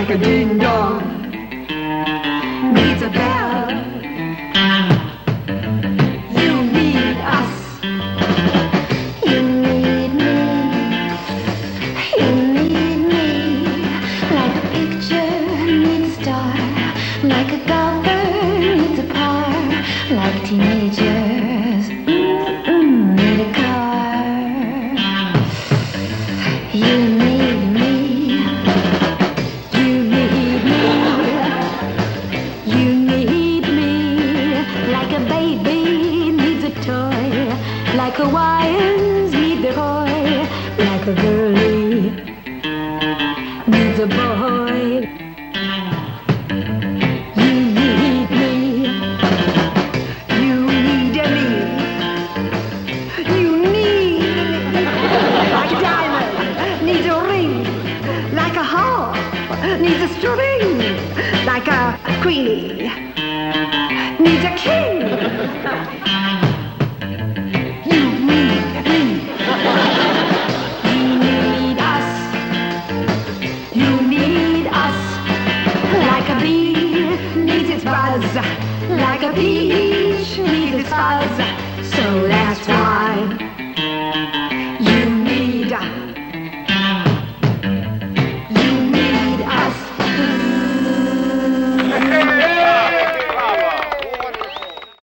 like a ding dong needs a bell. You need us. You need me. You need me. Like a picture needs a star. Like a golfer needs a par. Like teenagers need a car. You need me. You need me. You need me. Like a baby needs a toy. Like Hawaiians need the Roy. Like a girlie needs a boy. You need me. You need me. You need me. Like a diamond needs a ring. Like a harp needs a string. Like a queenie